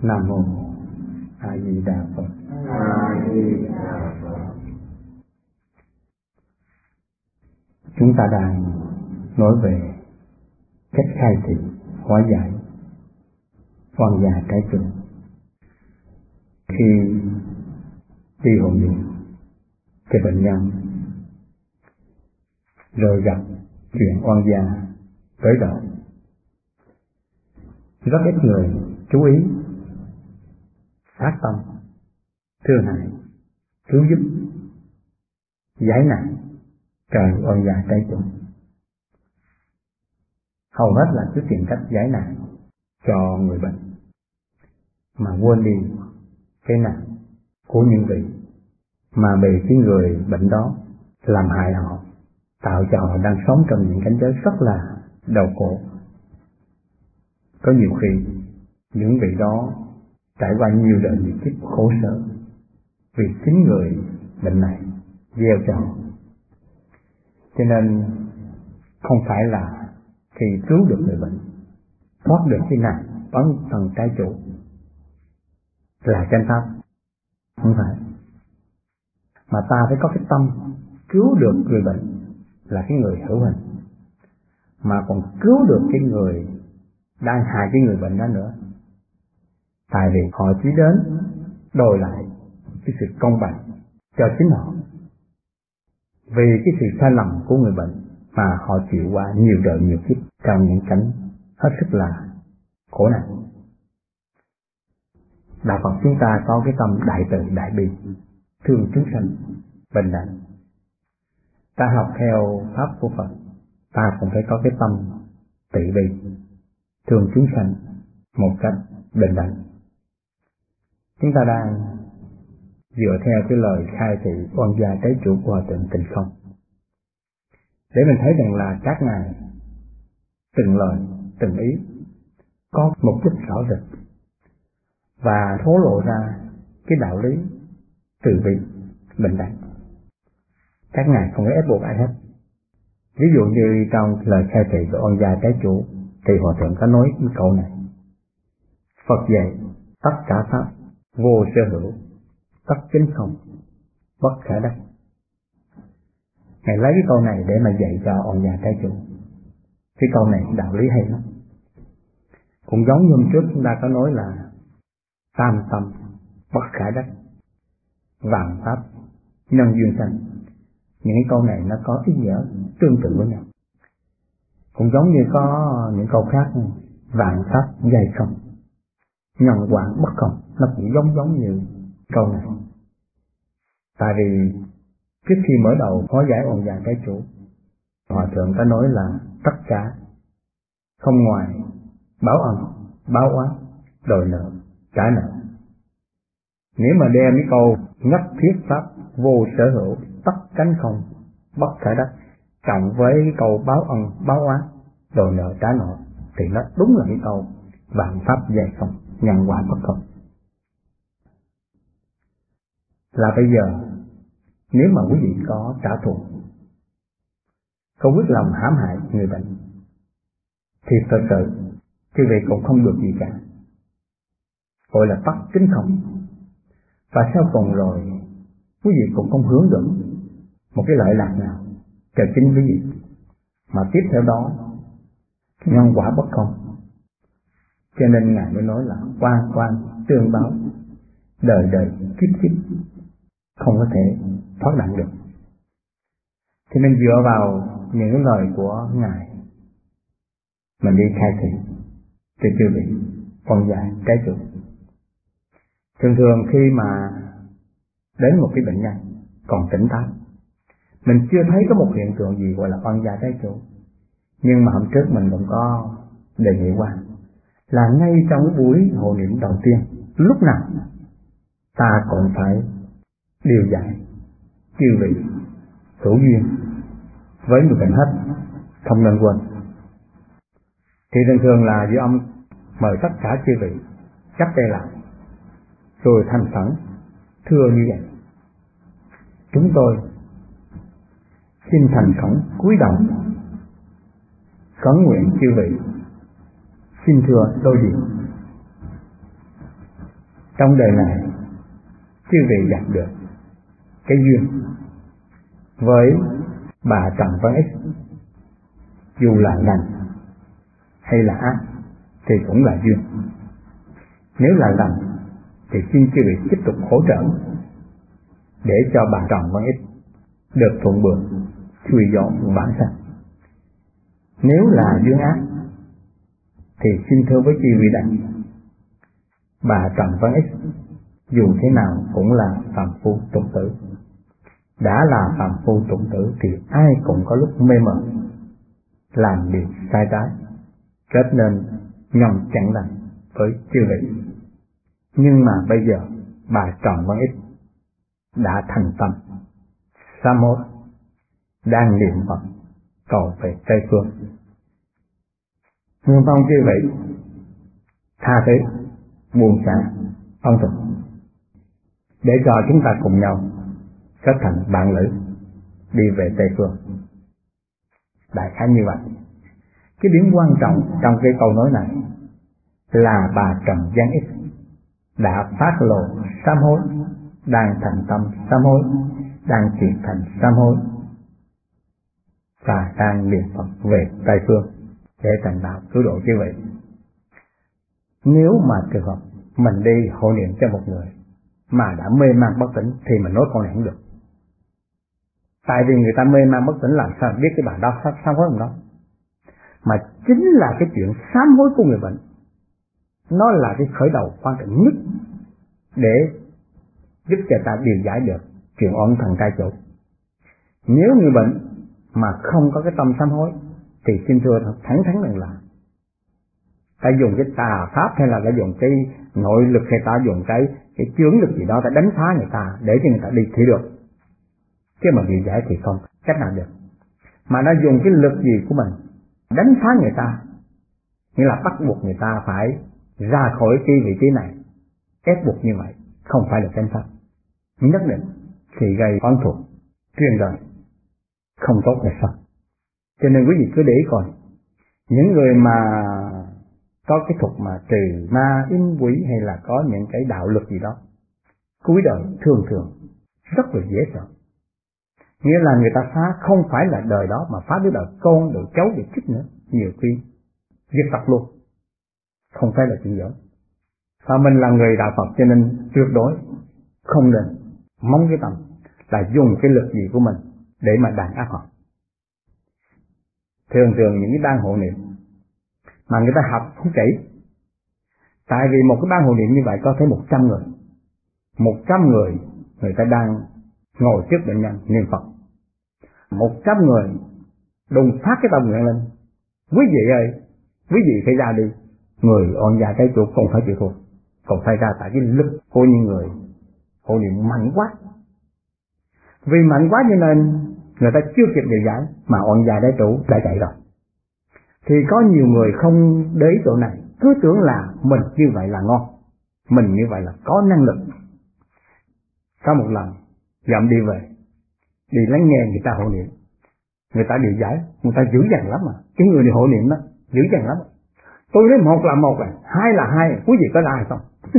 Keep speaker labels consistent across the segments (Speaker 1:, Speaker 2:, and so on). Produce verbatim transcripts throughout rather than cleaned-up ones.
Speaker 1: Nam mô A Di Đà Phật.
Speaker 2: A Di Đà Phật.
Speaker 1: Chúng ta đang nói về cách khai thị hóa giải oan gia trái chủ. Khi đi hộ niệm cho bệnh nhân rồi gặp chuyện oan gia tới đời, rất ít người chú ý phát tâm thương hại, cứu giúp, giải nạn trời oan gia trái chủ. Hầu hết là cứ tìm cách giải nạn cho người bệnh mà quên đi cái nạn của những vị mà bị cái người bệnh đó làm hại họ, tạo cho họ đang sống trong những cảnh giới rất là đau khổ. Có nhiều khi những vị đó trải qua nhiều đời nhiều kiếp khổ sở vì chính người bệnh này gieo cho họ. Cho nên không phải là khi cứu được người bệnh, thoát được cái nạn oán thần trái chủ là chánh pháp, không phải. Mà ta phải có cái tâm cứu được người bệnh là cái người hữu hình, mà còn cứu được cái người đang hại cái người bệnh đó nữa. Tại vì họ chỉ đến đòi lại cái sự công bằng cho chính họ, vì cái sự sai lầm của người bệnh mà họ chịu qua nhiều đời nhiều kiếp trong những cảnh hết sức là khổ nạn. Đạo Phật chúng ta có cái tâm đại từ đại bi, thương chúng sanh bình đẳng. Ta học theo pháp của Phật, ta cũng phải có cái tâm từ bi, thương chúng sanh một cách bình đẳng. Chúng ta đang dựa theo cái lời khai thị oan gia trái chủ của Hòa Thượng Tịnh Không để mình thấy rằng là các ngài từng lời từng ý có mục đích rõ rệt và thổ lộ ra cái đạo lý từ bi bình đẳng. Các ngài không có ép buộc ai hết. Ví dụ như trong lời khai thị của oan gia trái chủ thì Hòa Thượng có nói cái câu này: Phật dạy tất cả pháp vô sở hữu, tất chính không, bất khả đắc. Ngài lấy cái câu này để mà dạy cho oan gia trái chủ. Cái câu này đạo lý hay lắm. Cũng giống như hôm trước chúng ta có nói là tam tâm bất khả đắc, vạn pháp nhân duyên sanh. Những cái câu này nó có ý nghĩa tương tự với nhau. Cũng giống như có những câu khác, vạn pháp dày không, nhân quả bất không, nó cũng giống giống như câu này. Tại vì trước khi mở đầu hóa giải oan gia trái chủ, Hòa Thượng có nói là tất cả không ngoài báo ân, báo oán, đòi nợ, trả nợ. Nếu mà đem cái câu nhất thiết pháp vô sở hữu, tất cánh không, bất khả đắc cộng với cái câu báo ân, báo oán, đòi nợ, trả nợ thì nó đúng là cái câu vạn pháp dày không, nhân quả bất không. Là bây giờ nếu mà quý vị có trả thù, có quyết lòng hãm hại người bệnh, thì thật sự quý vị cũng không được gì cả, gọi là tất kính không. Và sau cùng rồi quý vị cũng không hướng được một cái lợi lạc nào cho chính quý vị, mà tiếp theo đó nhân quả bất không. Cho nên Ngài mới nói là quan quan tương báo, đời đời kiếp kiếp không có thể thoát nạn được. Thì mình dựa vào những lời của Ngài mình đi khai thị cho chư vị oan gia trái chủ. Thường thường khi mà đến một cái bệnh nhân còn tỉnh táo, mình chưa thấy có một hiện tượng gì gọi là oan gia trái chủ, nhưng mà hôm trước mình cũng có đề nghị qua là ngay trong cái buổi hộ niệm đầu tiên, lúc nào ta cũng phải điều dạy chư vị hữu duyên với người bệnh hết, không nên quên. Thì thường thường là với ông mời tất cả chư vị chắp tay lại rồi thành khẩn thưa như vậy: chúng tôi xin thành khẩn cúi đầu khẩn nguyện chư vị xin thưa đôi điều. trong đời này chư vị gặp được cái duyên với bà Trần Văn Ích, dù là lành hay là ác thì cũng là duyên. Nếu là lành thì xin chư vị tiếp tục hỗ trợ để cho bà Trần Văn Ích được thuận buồm xuôi gió vãng sanh. Nếu là duyên ác thì xin thưa với chư vị đây, bà Trần Văn Ích dù thế nào cũng là phàm phu tục tử. Đã là phàm phu tục tử thì ai cũng có lúc mê mờ, làm điều sai trái, kết nên nhầm chẳng lành với chư vị. Nhưng mà bây giờ bà Trần Văn Ích đã thành tâm sám hối, đang niệm Phật cầu về Tây Phương. Nguyện mong chư vị tha thứ, buông xả, ân thuận để cho chúng ta cùng nhau kết thành bạn lữ đi về Tây Phương. Đại khái như vậy. Cái điểm quan trọng trong cái câu nói này là bà Trần Văn Ích đã phát lộ sám hối, đang thành tâm sám hối, đang chuyển thành sám hối và đang niệm Phật về Tây Phương để thành đạo cứu độ chư vị. Nếu mà trường hợp mình đi hộ niệm cho một người mà đã mê man bất tỉnh thì mình nói con này không được. Tại vì người ta mê man bất tỉnh làm sao biết cái bà đó sám hối không đó. Mà chính là cái chuyện sám hối của người bệnh, nó là cái khởi đầu quan trọng nhất để giúp cho ta điều giải được chuyện oán thần cai chủ. Nếu người bệnh mà không có cái tâm sám hối thì xin thưa thẳng thắn rằng là ta dùng cái tà pháp hay là ta dùng cái nội lực hay ta dùng cái cái chướng lực gì đó ta đánh phá người ta để cho người ta đi thì được, chứ mà điều giải thì không cách nào được. Mà nó dùng cái lực gì của mình đánh phá người ta, nghĩa là bắt buộc người ta phải ra khỏi cái vị trí này, ép buộc như vậy không phải là chánh pháp, nhất định thì gây oán thuộc truyền đời, không tốt hay sao. Cho nên quý vị cứ để ý coi, những người mà có cái thuật mà trừ ma in quỷ hay là có những cái đạo lực gì đó, cuối đời thường thường rất là dễ sợ. Nghĩa là người ta phá không phải là đời đó mà phá tới đời con, đời cháu, đời chích nữa, nhiều khi diệt tộc luôn, không phải là chuyện giỡn. Và mình là người đạo Phật cho nên tuyệt đối không nên mong cái tâm là dùng cái lực gì của mình để mà đàn áp họ. Thường thường những cái ban hộ niệm mà người ta học không kỹ, tại vì một cái ban hộ niệm như vậy có thể một trăm người, một trăm người người ta đang ngồi trước bệnh nhân niệm Phật, một trăm người đùng phát cái tâm nguyện lên, quý vị ơi, quý vị phải ra đi, người oan gia cái chuột không phải chịu thua, còn phải ra tại cái lực của những người hộ niệm mạnh quá. Vì mạnh quá cho nên người ta chưa kịp điều giải mà oan gia đái chủ đã chạy rồi. Thì có nhiều người không đến chỗ này, cứ tưởng là mình như vậy là ngon, mình như vậy là có năng lực. Có một lần dặm đi về, đi lắng nghe người ta hộ niệm, người ta điều giải, người ta dữ dằn lắm mà, cái người đi hộ niệm đó dữ dằn lắm. Tôi nói một là một, là hai là hai, quý vị có ra hay không?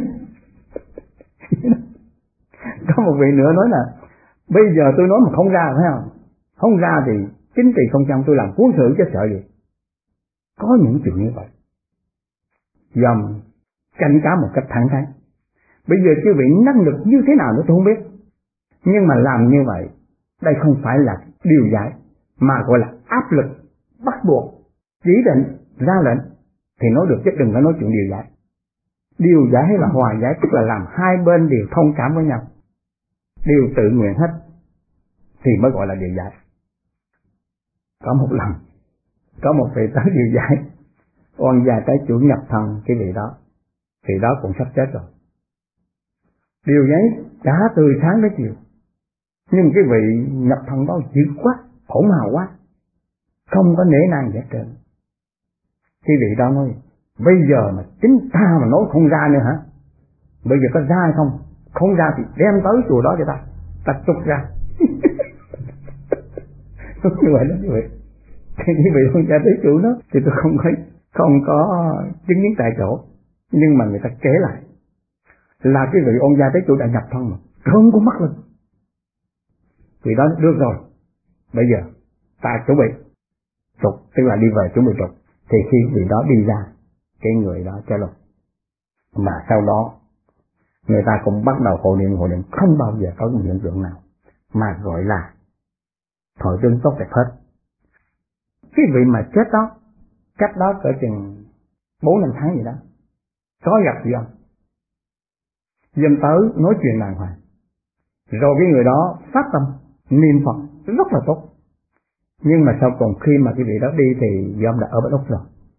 Speaker 1: Có một vị nữa nói là bây giờ tôi nói mà không ra phải không? Không ra thì chính trị không chăng tôi làm cuốn xử chứ sợ gì. Có những chuyện như vậy. Dòng tranh cá một cách thẳng thắn. Bây giờ quý vị năng lực như thế nào nữa tôi không biết. Nhưng mà làm như vậy, đây không phải là điều giải, mà gọi là áp lực, bắt buộc, chỉ định, ra lệnh, thì nói được chứ đừng có nói chuyện điều giải. Điều giải hay là hòa giải tức là làm hai bên đều thông cảm với nhau, đều tự nguyện hết, thì mới gọi là điều giải. Có một lần, có một vị tới điều giải, oan gia cái chủ nhập thần cái vị đó, vị đó cũng sắp chết rồi. Điều giải cả từ sáng đến chiều, nhưng cái vị nhập thần đó dữ quá, hỗn hào quá, không có nể nang gì hết trơn. Cái vị đó nói, bây giờ mà chính ta mà nói không ra nữa hả? Bây giờ có ra hay không? Không ra thì đem tới chùa đó cho ta, ta trục ra. Như vậy đó, như vậy. Thì như vậy không ra tới chỗ đó thì tôi không có không có chứng kiến tại chỗ, nhưng mà người ta kể lại là cái vị Ôn Gia Tế Chủ đã nhập thân mà, trơn con mắt lên. Vị đó được rồi, bây giờ ta chuẩn bị trục, tức là đi về chuẩn bị trục. Thì khi vị đó đi ra, cái người đó trả lời. Mà sau đó người ta cũng bắt đầu hộ niệm hộ niệm, không bao giờ có hiện tượng nào mà gọi là thọ tương tốt đẹp hết. Cái vị mà chết đó, cách đó cỡ chừng bốn năm tháng gì đó, có gặp dân dân tới nói chuyện đàng hoàng, rồi cái người đó phát tâm niệm Phật rất là tốt. Nhưng mà sau cùng khi mà cái vị đó đi thì dân đã ở bên Úc rồi.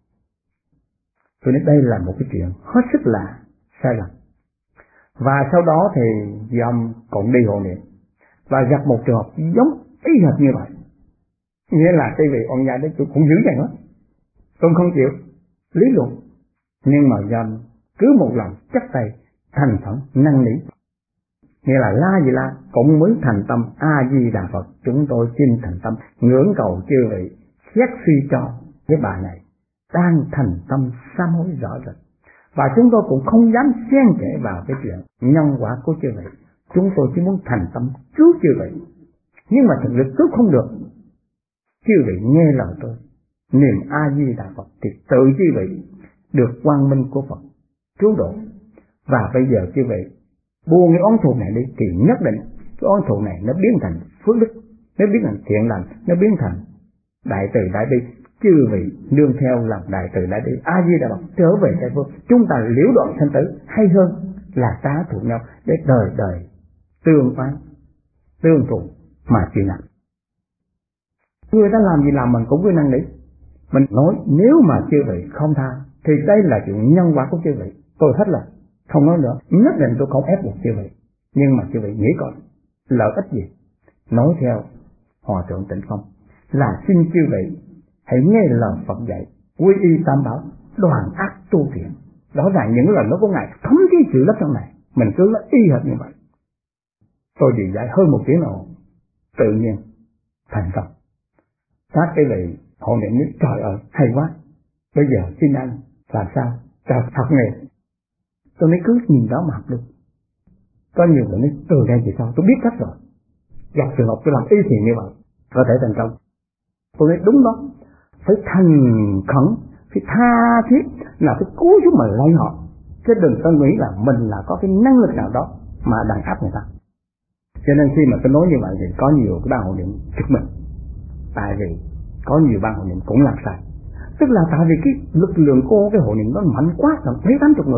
Speaker 1: Cho nên đây là một cái chuyện hết sức là sai lầm. Và sau đó thì dân cũng đi hộ niệm và gặp một trường hợp giống y hệt như vậy. Nghĩa là cái vị Ôn Gia Tế Chủ cũng giữ vậy hết, tôi không chịu lý luận, nhưng mà dân cứ một lần chắc tay thành phẩm năn nỉ, nghĩa là la gì la cũng mới thành tâm A Di Đà Phật. Chúng tôi xin thành tâm ngưỡng cầu chư vị xét suy cho cái bà này đang thành tâm sám hối rõ rệt, và chúng tôi cũng không dám xen kẽ vào cái chuyện nhân quả của chư vị. Chúng tôi chỉ muốn thành tâm cứu chư vị, nhưng mà thực lực cứu không được. Chư vị nghe lời tôi niệm A Di Đà Phật thì tự chư vị được quang minh của Phật cứu độ. Và bây giờ chư vị buông cái oán thù này đi thì nhất định cái oán thù này nó biến thành phước đức, nó biến thành thiện lành, nó biến thành đại từ đại bi. Chư vị nương theo làm đại từ đại bi A Di Đà Phật trở về Tây Phương. Chúng ta liễu đoạn sanh tử hay hơn là tá thù nhau để đời đời tương oán tương thù mà chịu nặng. Người ta làm gì làm mình cũng cứ năn nỉ. Mình nói nếu mà chư vị không tha thì đây là chuyện nhân quả của chư vị. Tôi hết lời, không nói nữa, nhất định tôi không ép buộc chư vị. Nhưng mà chư vị nghĩ coi lợi ích gì? Nói theo Hòa Thượng Tịnh Phong là xin chư vị hãy nghe lời Phật dạy, quy y tam bảo, đoàn ác tu thiện. Rõ ràng những lời nói của Ngài thấm cái sự lắm trong này, mình cứ nói y hệt như vậy. Tôi đi dạy hơn một tiếng nào tự nhiên thành công. Các cái vị hộ niệm nói trời ơi hay quá, bây giờ xin anh làm sao cho học nghề. Tôi nói cứ nhìn đó mà học luôn. Có nhiều người nói từ đây thì sao, tôi biết cách rồi, gặp trường hợp tôi làm y thì như vậy có thể thành công. Tôi nói đúng đó, phải thành khẩn, phải tha thiết, là phải cố giúp mà lấy họ, chứ đừng có nghĩ là mình là có cái năng lực nào đó mà đàn áp người ta. Cho nên khi mà tôi nói như vậy thì có nhiều cái ban hộ niệm trực mình, tại vì có nhiều ban hộ niệm cũng làm sai. Tức là tại vì cái lực lượng của cái hộ niệm nó mạnh quá, là mấy tám chục người.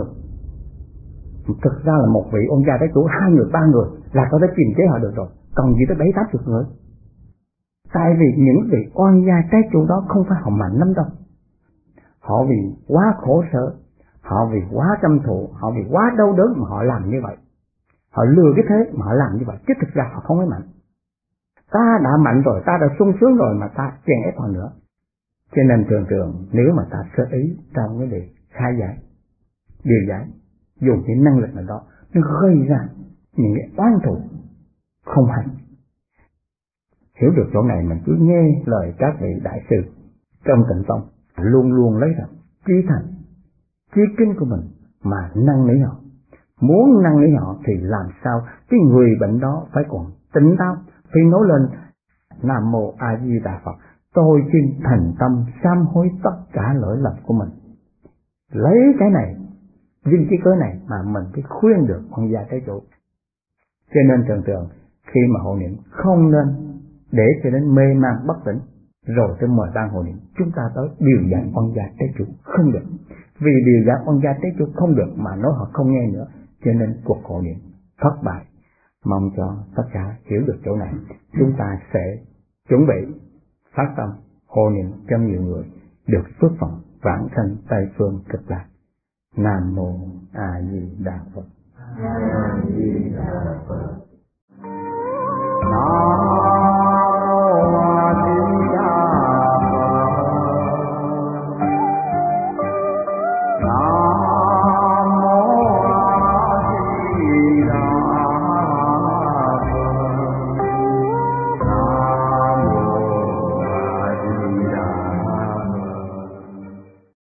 Speaker 1: Thực ra là một vị Ôn Gia Tế Chủ, hai người, ba người là có thể kiềm chế họ được rồi, còn gì tới bảy tám chục người. Tại vì những vị Oan Gia Tế Chủ đó không phải họ mạnh lắm đâu. Họ vì quá khổ sở, họ vì quá căm thù, họ vì quá đau đớn mà họ làm như vậy. Họ lừa cái thế mà họ làm như vậy, chứ thực ra họ không phải mạnh. Ta đã mạnh rồi, ta đã sung sướng rồi mà ta chèn ép họ nữa. Cho nên thường thường nếu mà ta sơ ý trong cái việc khai giải, điều giải, dùng cái năng lực nào đó, nó gây ra những cái oán thù không hay. Hiểu được chỗ này mình cứ nghe lời các vị đại sư trong Tịnh Tông, luôn luôn lấy ra chí thành, chí kinh của mình mà năn nỉ họ. Muốn năn nỉ họ thì làm sao cái người bệnh đó phải còn tỉnh táo, phải nói lên Nam Mô A Di Đà Phật, tôi xin thành tâm sám hối tất cả lỗi lầm của mình. Lấy cái này, vì cái cớ này mà mình phải khuyên được Ôn Gia Tế Chủ. Cho nên thường thường khi mà hộ niệm không nên để cho đến mê man bất tỉnh rồi tới mời ban hộ niệm chúng ta tới điều giải Ôn Gia Tế Chủ, không được. Vì điều giải Ôn Gia Tế Chủ không được mà nói họ không nghe nữa, cho nên cuộc hộ niệm thất bại. Mong cho tất cả hiểu được chỗ này, chúng ta sẽ chuẩn bị phát tâm hộ niệm cho nhiều người được phước phần vãng sanh Tây Phương Cực Lạc. Nam Mô A Di Đà Phật.
Speaker 2: A Di Đà Phật. Nam